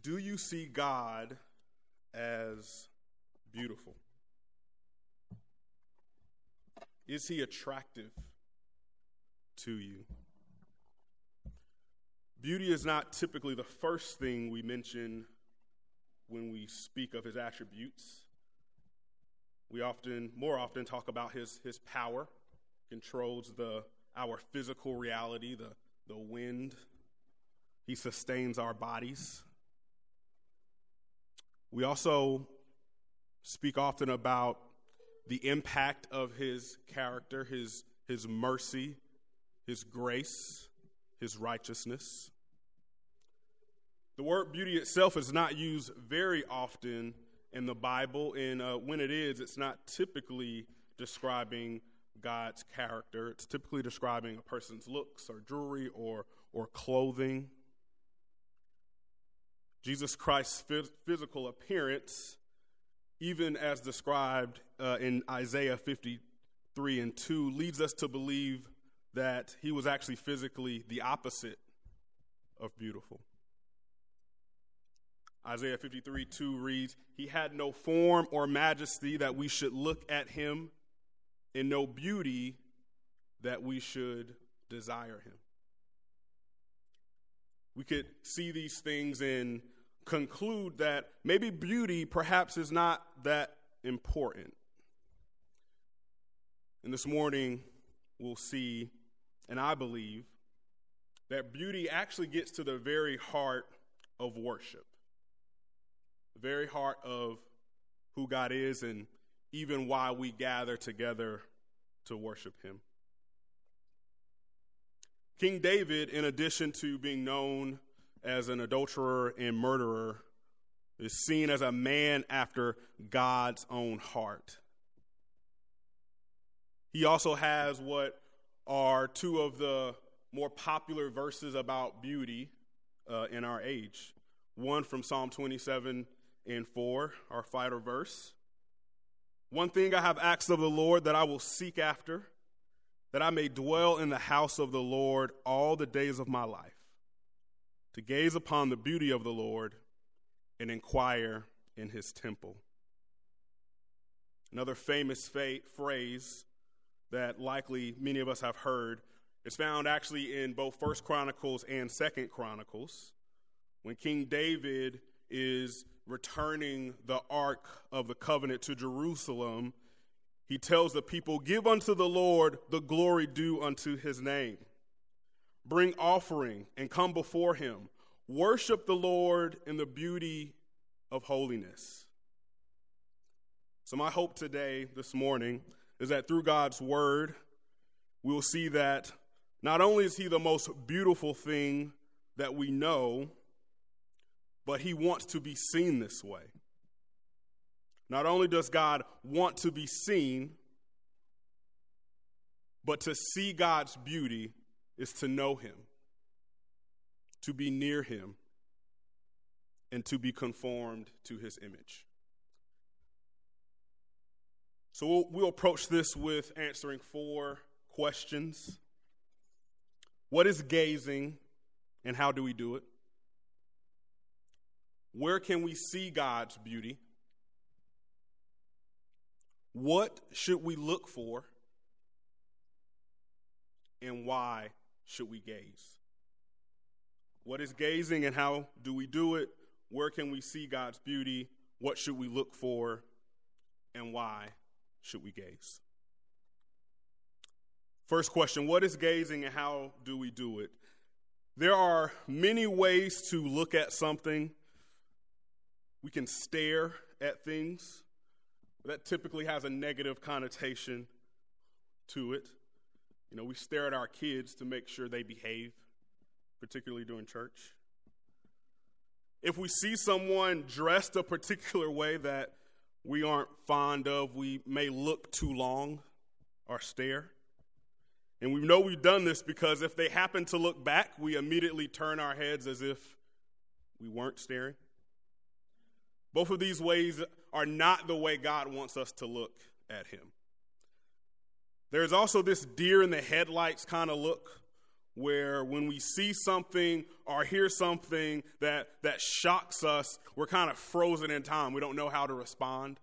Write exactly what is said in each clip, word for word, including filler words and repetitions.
Do you see God as beautiful? Is he attractive to you? Beauty is not typically the first thing we mention when we speak of his attributes. We often, more often, talk about his, his power, controls the our physical reality, the, the wind. He sustains our bodies. We also speak often about the impact of his character, his, his mercy, his grace, his righteousness. The word beauty itself is not used very often in the Bible, and uh, when it is, it's not typically describing God's character. It's typically describing a person's looks or jewelry or, or clothing. Jesus Christ's phys- physical appearance, even as described uh, in Isaiah fifty-three and two, leads us to believe that he was actually physically the opposite of beautiful. Isaiah fifty-three two reads, "He had no form or majesty that we should look at him, and no beauty that we should desire him." We could see these things and conclude that maybe beauty perhaps is not that important. And this morning we'll see, and I believe, that beauty actually gets to the very heart of worship. The very heart of who God is and even why we gather together to worship him. King David, in addition to being known as an adulterer and murderer, is seen as a man after God's own heart. He also has what are two of the more popular verses about beauty uh, in our age. One from Psalm twenty-seven and four, our fighter verse. "One thing I have asked of the Lord that I will seek after, that I may dwell in the house of the Lord all the days of my life, to gaze upon the beauty of the Lord and inquire in his temple." Another famous fa- phrase that likely many of us have heard is found actually in both First Chronicles and Second Chronicles, when King David is returning the Ark of the Covenant to Jerusalem. He tells the people, "Give unto the Lord the glory due unto his name. Bring offering and come before him. Worship the Lord in the beauty of holiness." So my hope today, this morning, is that through God's word, we will see that not only is he the most beautiful thing that we know, but he wants to be seen this way. Not only does God want to be seen, but to see God's beauty is to know him, to be near him, and to be conformed to his image. So we'll, we'll approach this with answering four questions. What is gazing, and how do we do it? Where can we see God's beauty? What should we look for? And why should we gaze? What is gazing and how do we do it? Where can we see God's beauty? What should we look for? And why should we gaze? First question, what is gazing and how do we do it? There are many ways to look at something. We can stare at things. That typically has a negative connotation to it. You know, we stare at our kids to make sure they behave, particularly during church. If we see someone dressed a particular way that we aren't fond of, we may look too long or stare. And we know we've done this because if they happen to look back, we immediately turn our heads as if we weren't staring. Both of these ways are not the way God wants us to look at him. There's also this deer in the headlights kind of look where when we see something or hear something that, that shocks us, we're kind of frozen in time. We don't know how to respond.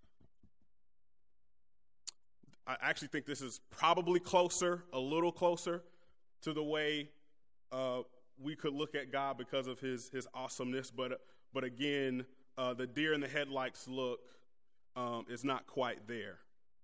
I actually think this is probably closer, a little closer to the way uh, we could look at God because of his, his awesomeness. But, but again, uh, the deer in the headlights look um, is not quite there.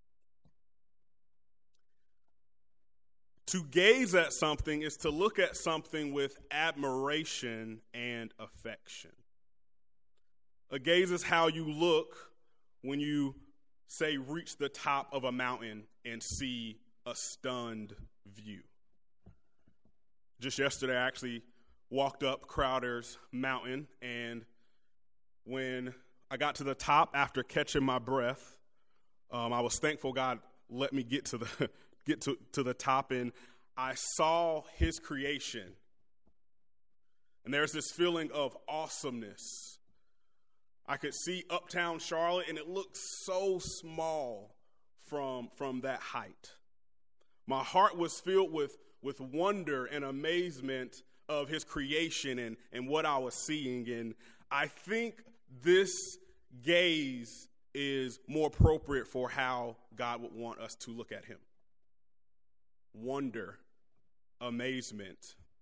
To gaze at something is to look at something with admiration and affection. A gaze is how you look when you, say, reach the top of a mountain and see a stunned view. Just yesterday, I actually walked up Crowder's Mountain, and when I got to the top after catching my breath, um, I was thankful God let me get to the get to, to the top, and I saw his creation. And there's this feeling of awesomeness. I could see uptown Charlotte, and it looked so small from, from that height. My heart was filled with, with wonder and amazement of his creation and, and what I was seeing. And I think this gaze is more appropriate for how God would want us to look at him. Wonder, amazement.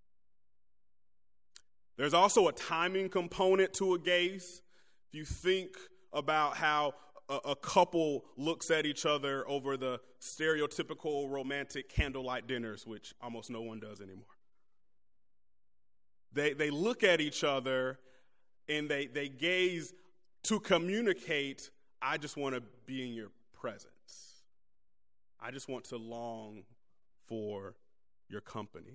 There's also a timing component to a gaze. If you think about how a, a couple looks at each other over the stereotypical romantic candlelight dinners, which almost no one does anymore. They they look at each other and they, they gaze to communicate, I just want to be in your presence. I just want to long for your company.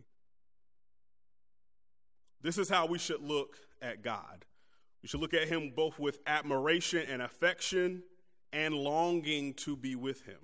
This is how we should look at God. We should look at him both with admiration and affection and longing to be with him.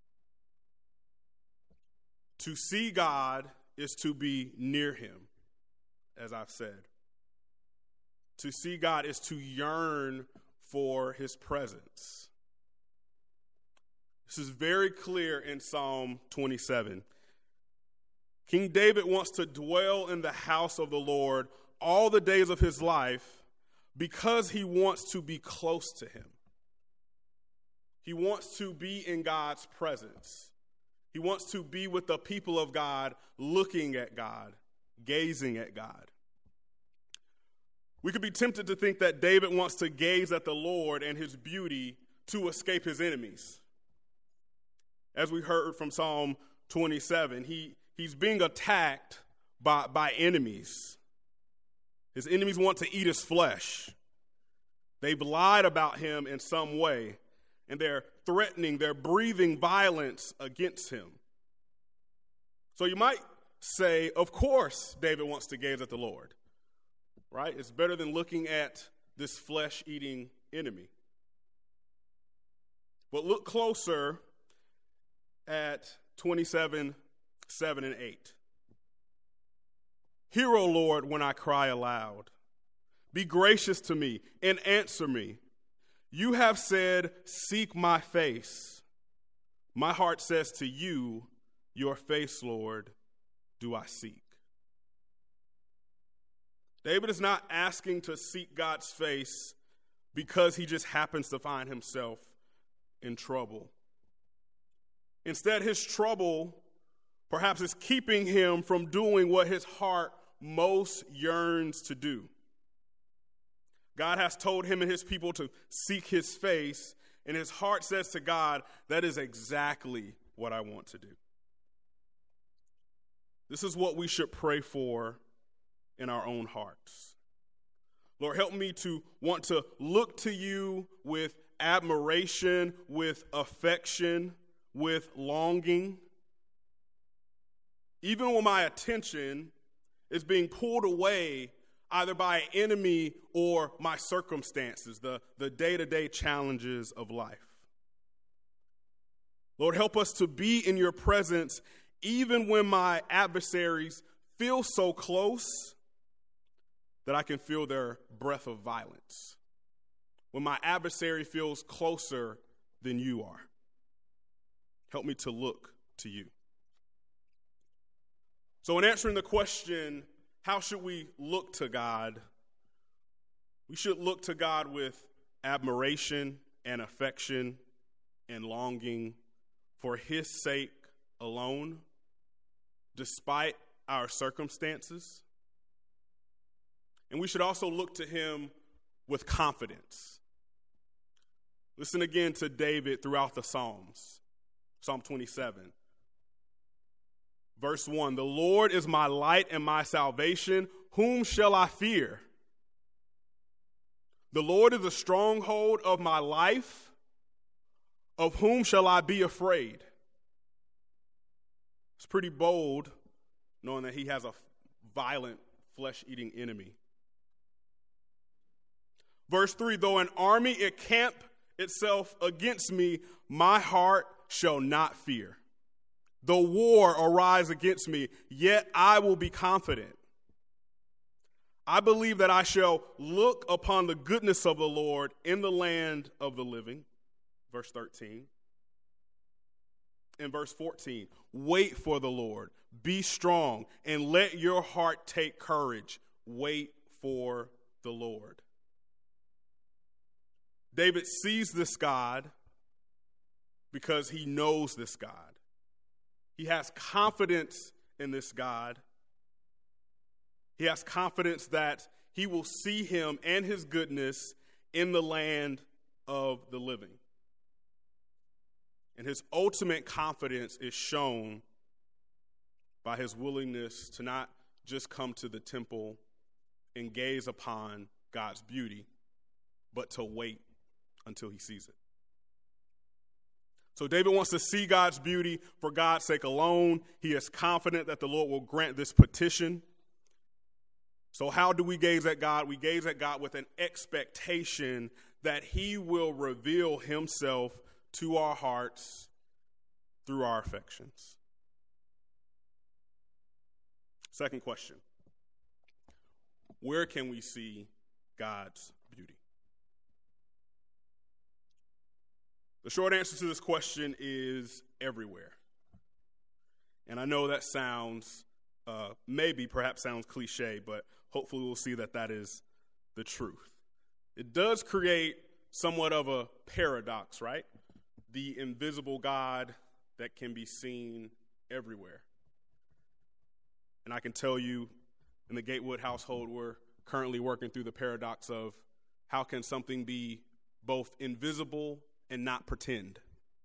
To see God is to be near him, as I've said. To see God is to yearn for his presence. This is very clear in Psalm twenty-seven. King David wants to dwell in the house of the Lord all the days of his life because he wants to be close to him. He wants to be in God's presence. He wants to be with the people of God, looking at God, gazing at God. We could be tempted to think that David wants to gaze at the Lord and his beauty to escape his enemies. As we heard from Psalm twenty-seven, he, he's being attacked by, by enemies. His enemies want to eat his flesh. They've lied about him in some way, and they're threatening, they're breathing violence against him. So you might say, of course, David wants to gaze at the Lord, right? It's better than looking at this flesh-eating enemy. But look closer at twenty-seven, seven, and eight. Hear, O Lord, when I cry aloud. Be gracious to me and answer me. You have said, seek my face. My heart says to you, your face, Lord, do I seek. David is not asking to seek God's face because he just happens to find himself in trouble. Instead, his trouble perhaps is keeping him from doing what his heart most yearns to do. God has told him and his people to seek his face, and his heart says to God, that is exactly what I want to do. This is what we should pray for in our own hearts. Lord, help me to want to look to you with admiration, with affection, with longing. Even when my attention is being pulled away either by an enemy or my circumstances, the, the day-to-day challenges of life. Lord, help us to be in your presence even when my adversaries feel so close that I can feel their breath of violence. When my adversary feels closer than you are. Help me to look to you. So in answering the question, how should we look to God? We should look to God with admiration and affection and longing for his sake alone, despite our circumstances. And we should also look to him with confidence. Listen again to David throughout the Psalms. Psalm twenty-seven. Verse one, the Lord is my light and my salvation. Whom shall I fear? The Lord is the stronghold of my life. Of whom shall I be afraid? It's pretty bold, knowing that he has a violent, flesh-eating enemy. Verse three, though an army encamp itself against me, my heart shall not fear. Though war arise against me, yet I will be confident. I believe that I shall look upon the goodness of the Lord in the land of the living. Verse thirteen. In verse fourteen, wait for the Lord, be strong, and let your heart take courage. Wait for the Lord. David sees this God because he knows this God. He has confidence in this God. He has confidence that he will see him and his goodness in the land of the living. And his ultimate confidence is shown by his willingness to not just come to the temple and gaze upon God's beauty, but to wait until he sees it. So David wants to see God's beauty for God's sake alone. He is confident that the Lord will grant this petition. So how do we gaze at God? We gaze at God with an expectation that he will reveal himself to our hearts through our affections. Second question. Where can we see God's beauty? The short answer to this question is everywhere. And I know that sounds, uh, maybe perhaps sounds cliche, but hopefully we'll see that that is the truth. It does create somewhat of a paradox, right? The invisible God that can be seen everywhere. And I can tell you, in the Gatewood household, we're currently working through the paradox of how can something be both invisible and not pretend.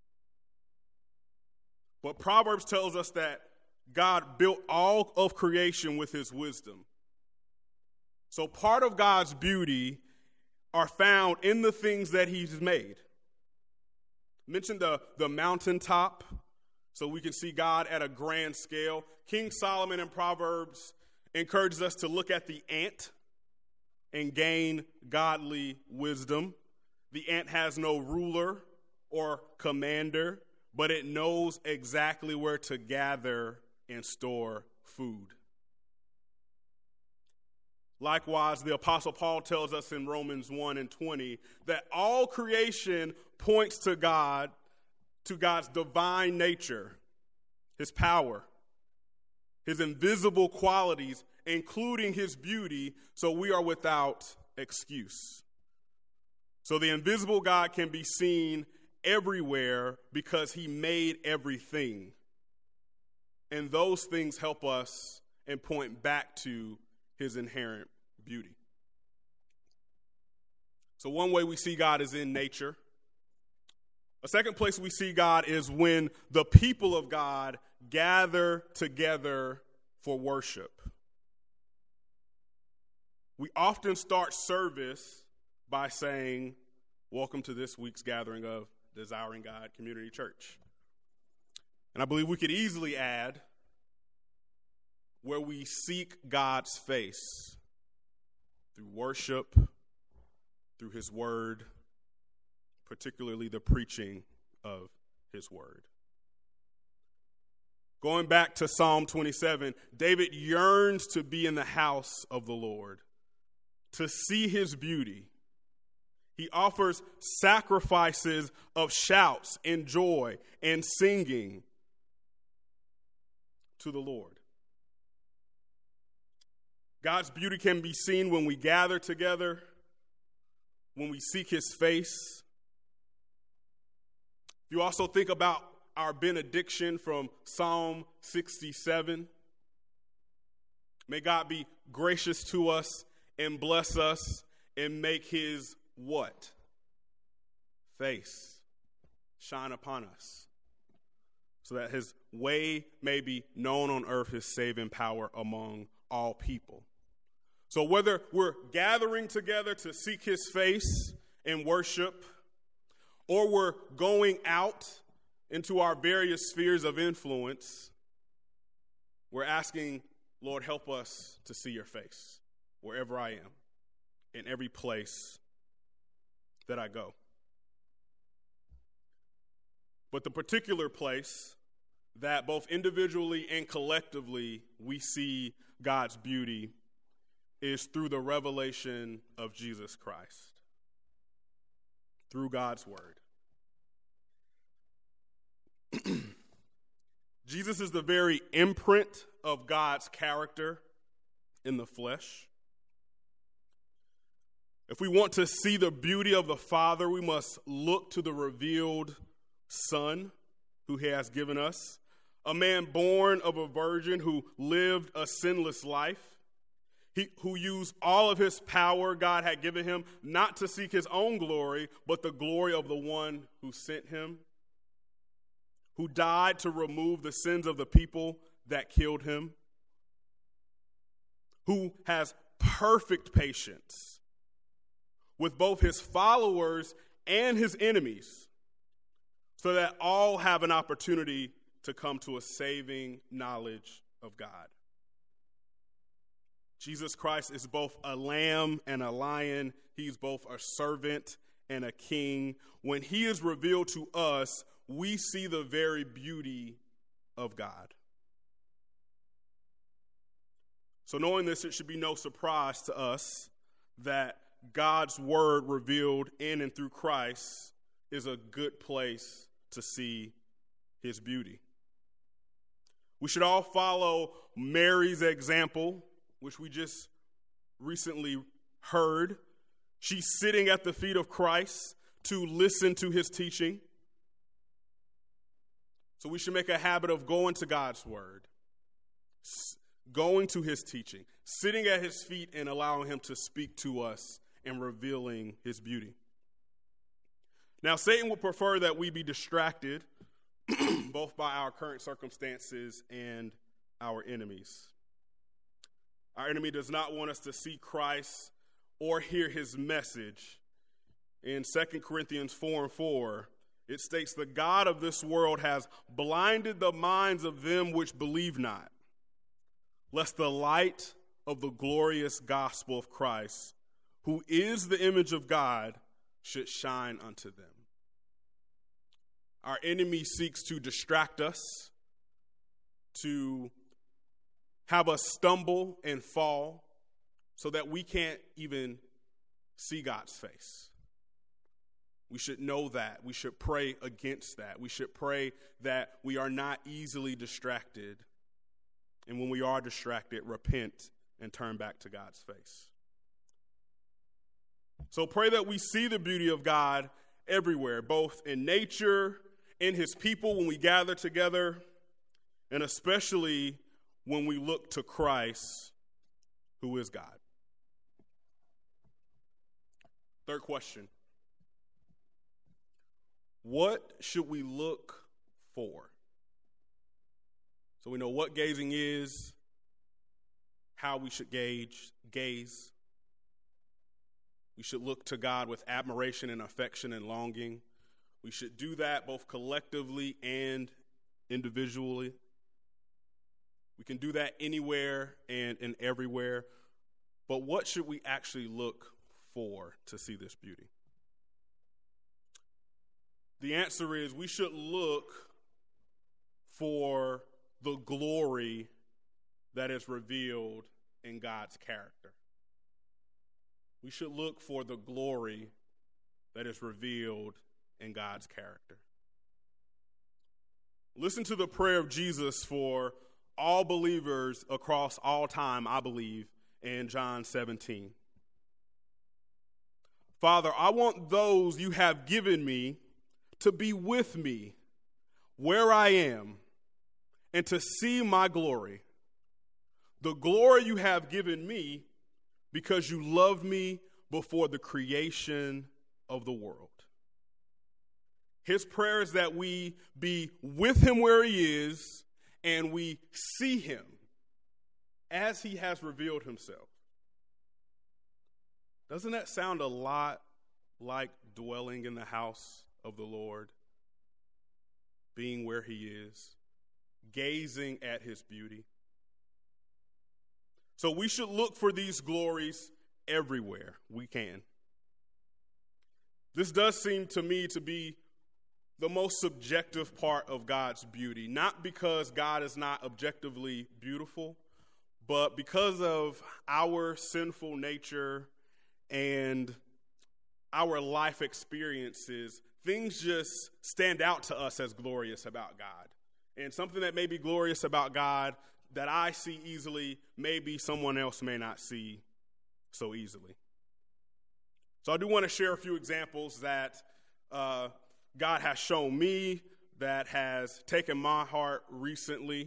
But Proverbs tells us that God built all of creation with his wisdom. So part of God's beauty are found in the things that he's made. I mentioned the, the mountaintop, so we can see God at a grand scale. King Solomon in Proverbs encourages us to look at the ant and gain godly wisdom. The ant has no ruler or commander, but it knows exactly where to gather and store food. Likewise, the Apostle Paul tells us in Romans one and twenty that all creation points to God, to God's divine nature, his power, his invisible qualities, including his beauty, so we are without excuse. So the invisible God can be seen everywhere because he made everything. And those things help us and point back to his inherent beauty. So one way we see God is in nature. A second place we see God is when the people of God gather together for worship. We often start service by saying, welcome to this week's gathering of Desiring God Community Church. And I believe we could easily add where we seek God's face through worship, through his word, particularly the preaching of his word. Going back to Psalm twenty-seven, David yearns to be in the house of the Lord, to see his beauty. He offers sacrifices of shouts and joy and singing to the Lord. God's beauty can be seen when we gather together, when we seek his face. You also think about our benediction from Psalm sixty-seven. May God be gracious to us and bless us and make his what? Face shine upon us, so that his way may be known on earth, his saving power among all people. So whether we're gathering together to seek his face and worship, or we're going out into our various spheres of influence, we're asking, Lord, help us to see your face wherever I am, in every place that I go. But the particular place that both individually and collectively we see God's beauty is through the revelation of Jesus Christ, through God's word. Jesus is the very imprint of God's character in the flesh. If we want to see the beauty of the Father, we must look to the revealed Son who he has given us, a man born of a virgin who lived a sinless life, he, who used all of his power God had given him not to seek his own glory, but the glory of the one who sent him, who died to remove the sins of the people that killed him, who has perfect patience with both his followers and his enemies, so that all have an opportunity to come to a saving knowledge of God. Jesus Christ is both a lamb and a lion. He's both a servant and a king. When he is revealed to us, we see the very beauty of God. So knowing this, it should be no surprise to us that God's word revealed in and through Christ is a good place to see his beauty. We should all follow Mary's example, which we just recently heard. She's sitting at the feet of Christ to listen to his teaching. So we should make a habit of going to God's word, going to his teaching, sitting at his feet and allowing him to speak to us and revealing his beauty. Now, Satan would prefer that we be distracted both by our current circumstances and our enemies. Our enemy does not want us to see Christ or hear his message. In Second Corinthians four and four, it states, "The God of this world has blinded the minds of them which believe not, lest the light of the glorious gospel of Christ, who is the image of God, should shine unto them." Our enemy seeks to distract us, to have us stumble and fall so that we can't even see God's face. We should know that. We should pray against that. We should pray that we are not easily distracted. And when we are distracted, repent and turn back to God's face. So pray that we see the beauty of God everywhere, both in nature, in his people when we gather together, and especially when we look to Christ, who is God. Third question. What should we look for? So we know what gazing is, how we should gauge, gaze. We should look to God with admiration and affection and longing. We should do that both collectively and individually. We can do that anywhere and, and everywhere. But what should we actually look for to see this beauty? The answer is we should look for the glory that is revealed in God's character. We should look for the glory that is revealed in God's character. Listen to the prayer of Jesus for all believers across all time, I believe, in John seventeen. Father, I want those you have given me to be with me where I am and to see my glory, the glory you have given me because you loved me before the creation of the world. His prayer is that we be with him where he is and we see him as he has revealed himself. Doesn't that sound a lot like dwelling in the house of the Lord, being where he is, gazing at his beauty? So we should look for these glories everywhere we can. This does seem to me to be the most subjective part of God's beauty, not because God is not objectively beautiful, but because of our sinful nature and our life experiences, things just stand out to us as glorious about God. And something that may be glorious about God that I see easily, maybe someone else may not see so easily. So I do want to share a few examples that uh, God has shown me, that has taken my heart recently.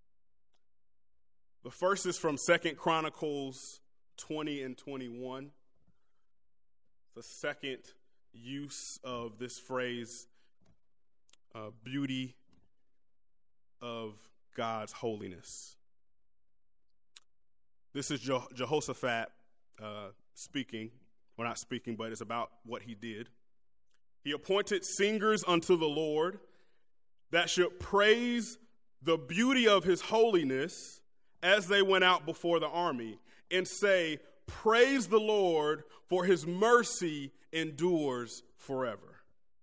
The first is from Second Chronicles twenty and twenty-one. The second use of this phrase, uh, beauty of God's holiness. This is Je- Jehoshaphat uh, speaking. Well, not speaking, but it's about what he did. He appointed singers unto the Lord that should praise the beauty of his holiness as they went out before the army and say, praise the Lord, for his mercy endures forever.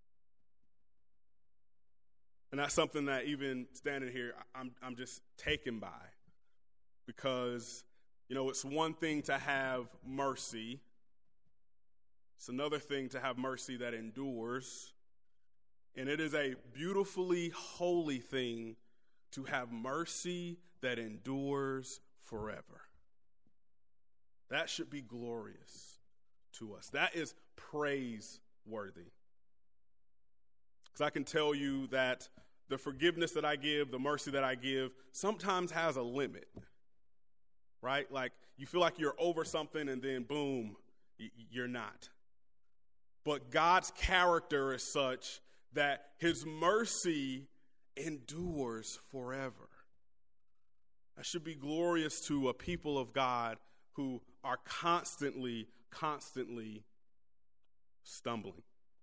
And that's something that even standing here, I'm I'm just taken by. Because, you know, it's one thing to have mercy. It's another thing to have mercy that endures. And it is a beautifully holy thing to have mercy that endures forever. That should be glorious to us. That is praiseworthy. Because I can tell you that the forgiveness that I give, the mercy that I give, sometimes has a limit, right? Like you feel like you're over something and then boom, you're not. But God's character is such that his mercy endures forever. That should be glorious to a people of God who are constantly, constantly stumbling.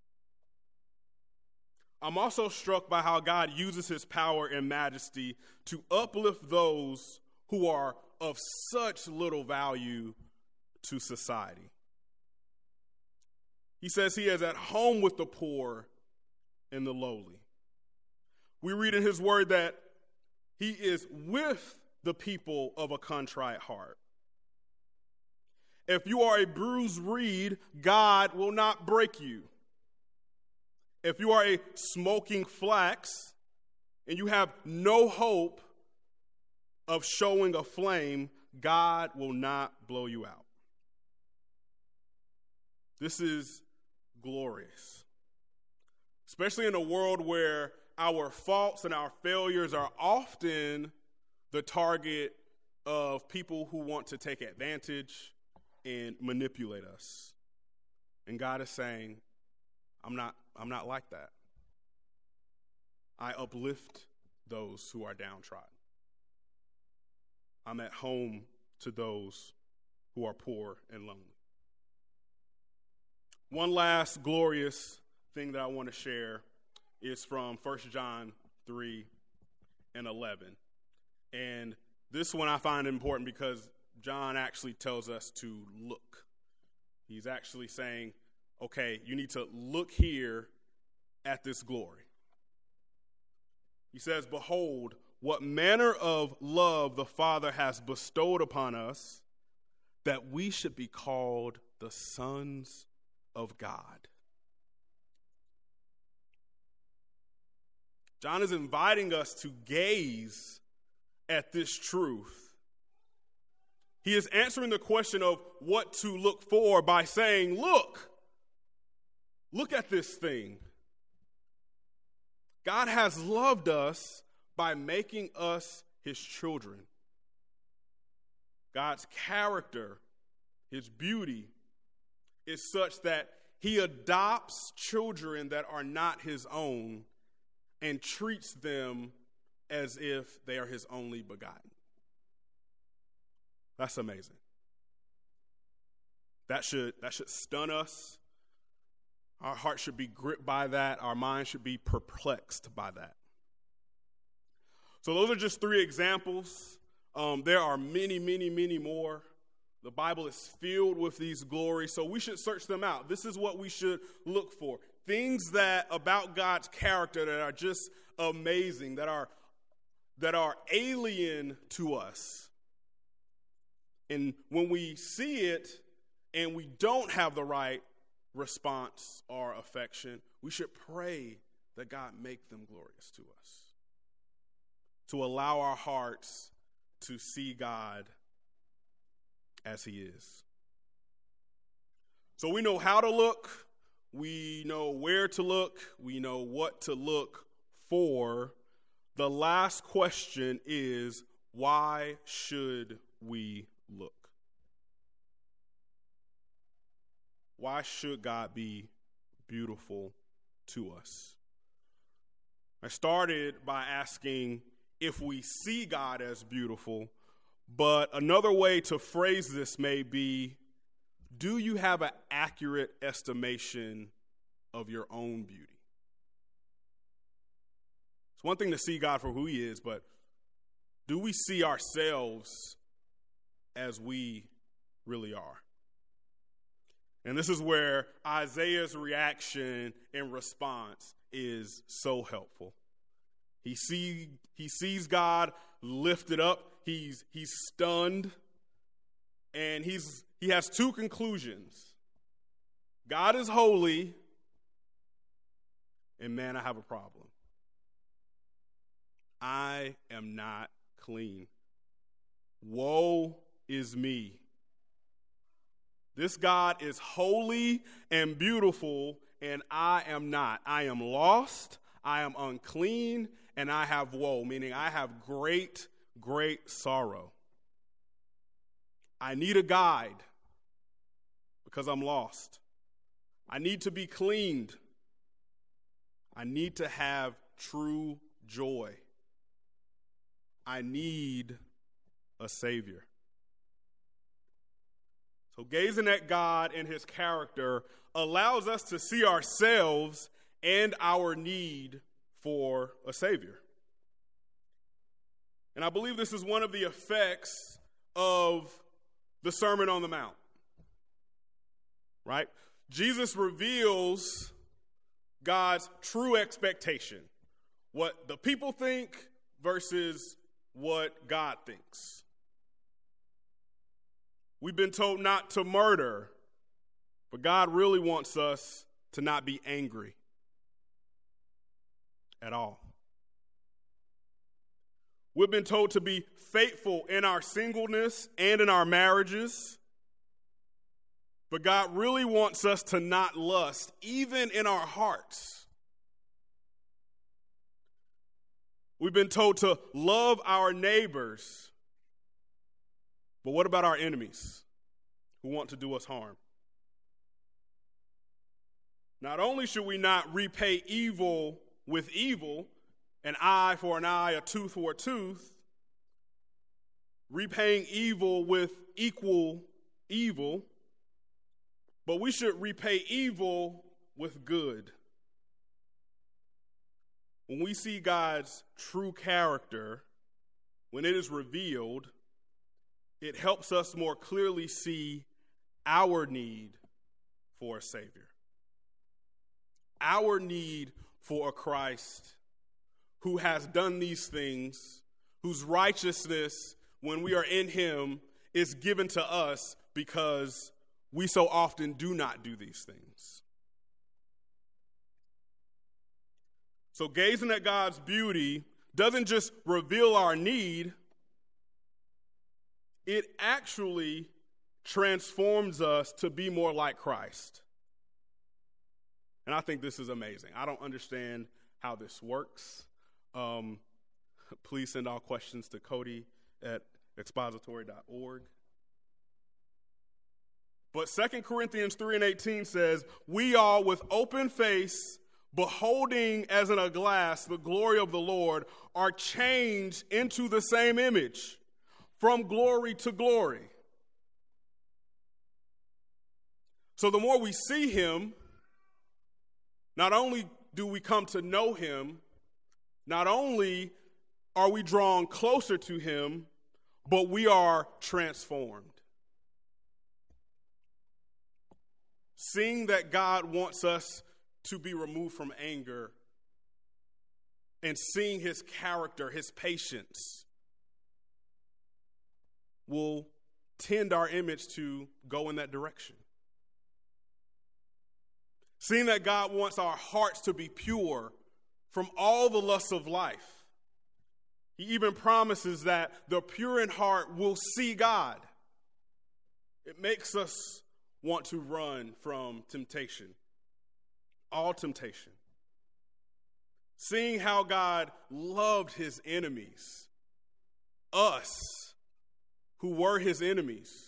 I'm also struck by how God uses his power and majesty to uplift those who are of such little value to society. He says he is at home with the poor and the lowly. We read in his word that he is with the people of a contrite heart. If you are a bruised reed, God will not break you. If you are a smoking flax and you have no hope of showing a flame, God will not blow you out. This is glorious, especially in a world where our faults and our failures are often the target of people who want to take advantage and manipulate us. And God is saying, I'm not, I'm not like that. I uplift those who are downtrodden. I'm at home to those who are poor and lonely. One last glorious thing that I want to share is from First John three and eleven. And this one I find important because John actually tells us to look. He's actually saying, okay, you need to look here at this glory. He says, behold, what manner of love the Father has bestowed upon us, that we should be called the sons of God. John is inviting us to gaze at this truth He is answering the question of what to look for by saying, look, look at this thing. God has loved us by making us his children. God's character, his beauty, is such that he adopts children that are not his own and treats them as if they are his only begotten. That's amazing. That should, that should stun us. Our heart should be gripped by that. Our mind should be perplexed by that. So those are just three examples. Um, there are many, many, many more. The Bible is filled with these glories, so we should search them out. This is what we should look for. Things that about God's character that are just amazing, that are, that are alien to us. And when we see it and we don't have the right response or affection, we should pray that God make them glorious to us, to allow our hearts to see God as he is. So we know how to look, we know where to look, we know what to look for. The last question is, why should we look? Why should God be beautiful to us? I started by asking if we see God as beautiful, but another way to phrase this may be, do you have an accurate estimation of your own beauty? It's one thing to see God for who he is, but do we see ourselves as we really are? And this is where Isaiah's reaction and response is so helpful. He see, he sees God lifted up. He's, he's stunned. And he's, he has two conclusions. God is holy, and man, I have a problem. I am not clean. Woe is me. This God is holy and beautiful, and I am not. I am lost, I am unclean, and I have woe, meaning I have great, great sorrow. I need a guide because I'm lost. I need to be cleaned. I need to have true joy. I need a Savior. So gazing at God and his character allows us to see ourselves and our need for a Savior. And I believe this is one of the effects of the Sermon on the Mount, right? Jesus reveals God's true expectation, what the people think versus what God thinks. We've been told not to murder, but God really wants us to not be angry at all. We've been told to be faithful in our singleness and in our marriages, but God really wants us to not lust, even in our hearts. We've been told to love our neighbors, but what about our enemies who want to do us harm? Not only should we not repay evil with evil, an eye for an eye, a tooth for a tooth, repaying evil with equal evil, but we should repay evil with good. When we see God's true character, when it is revealed, it helps us more clearly see our need for a Savior, our need for a Christ who has done these things, whose righteousness, when we are in him, is given to us because we so often do not do these things. So gazing at God's beauty doesn't just reveal our need, it actually transforms us to be more like Christ. And I think this is amazing. I don't understand how this works. Um, please send all questions to Cody at expository dot org. But Second Corinthians three and eighteen says, we all with open face, beholding as in a glass the glory of the Lord, are changed into the same image, from glory to glory. So the more we see him, not only do we come to know him, not only are we drawn closer to him, but we are transformed. Seeing that God wants us to be removed from anger and seeing his character, his patience, will tend our image to go in that direction. Seeing that God wants our hearts to be pure from all the lusts of life. He even promises that the pure in heart will see God. It makes us want to run from temptation, all temptation. Seeing how God loved his enemies, us who were his enemies,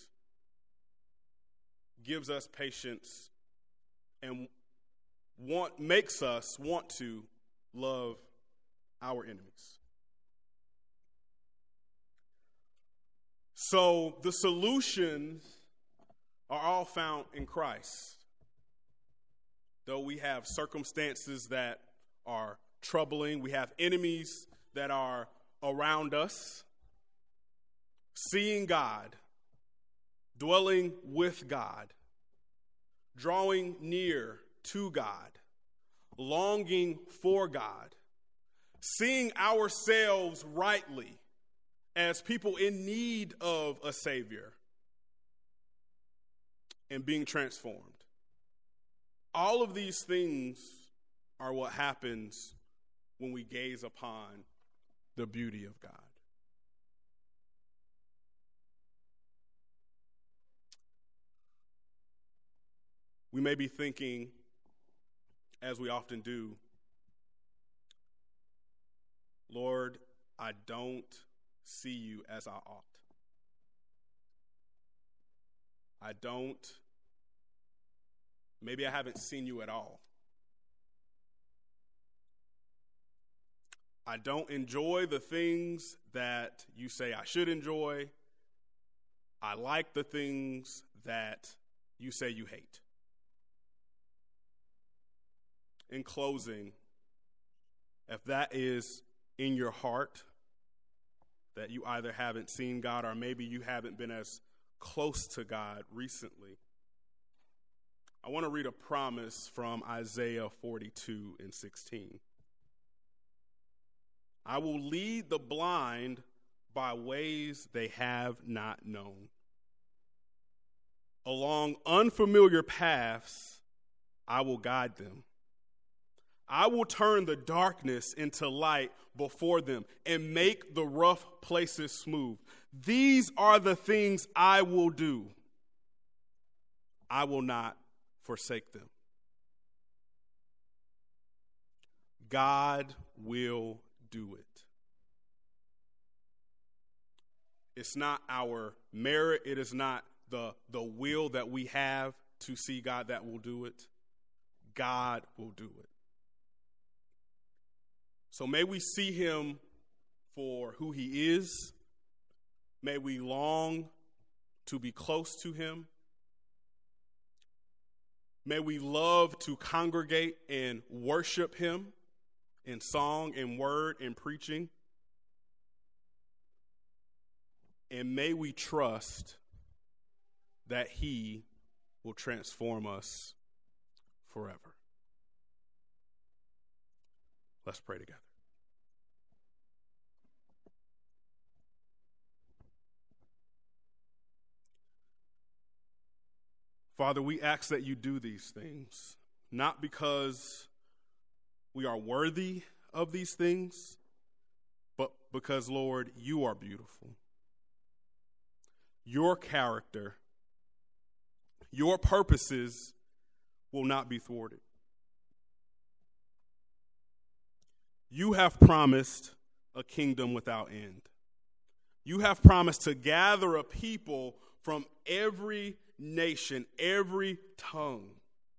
gives us patience and want makes us want to love our enemies. So the solutions are all found in Christ. Though we have circumstances that are troubling, we have enemies that are around us, seeing God, dwelling with God, drawing near to God, longing for God, seeing ourselves rightly as people in need of a Savior, and being transformed. All of these things are what happens when we gaze upon the beauty of God. We may be thinking, as we often do, Lord, I don't see you as I ought. I don't, maybe I haven't seen you at all. I don't enjoy the things that you say I should enjoy. I like the things that you say you hate. In closing, if that is in your heart, that you either haven't seen God or maybe you haven't been as close to God recently, I want to read a promise from Isaiah forty-two and sixteen. I will lead the blind by ways they have not known. Along unfamiliar paths, I will guide them. I will turn the darkness into light before them and make the rough places smooth. These are the things I will do. I will not forsake them. God will do it. It's not our merit. It is not the, the will that we have to see God that will do it. God will do it. So may we see him for who he is. May we long to be close to him. May we love to congregate and worship him in song and word and preaching. And may we trust that he will transform us forever. Let's pray together. Father, we ask that you do these things, not because we are worthy of these things, but because, Lord, you are beautiful. your character, your purposes will not be thwarted. You have promised a kingdom without end. You have promised to gather a people from every nation, every tongue.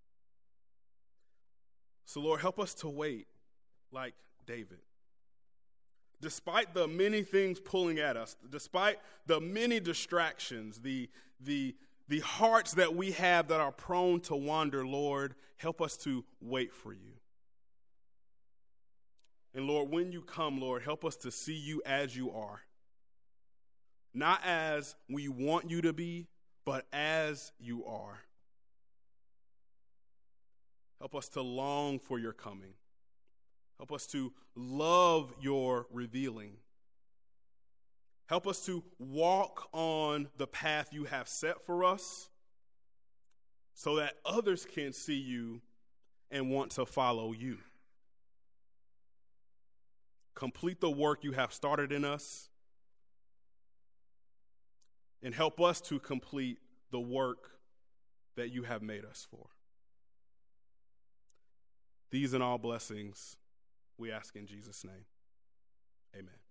So, Lord, help us to wait like David. Despite the many things pulling at us, despite the many distractions, the, the, the hearts that we have that are prone to wander, Lord, help us to wait for you. And Lord, when you come, Lord, help us to see you as you are. Not as we want you to be, but as you are. Help us to long for your coming. Help us to love your revealing. Help us to walk on the path you have set for us so that others can see you and want to follow you. Complete the work you have started in us, and help us to complete the work that you have made us for. These and all blessings we ask in Jesus' name. Amen.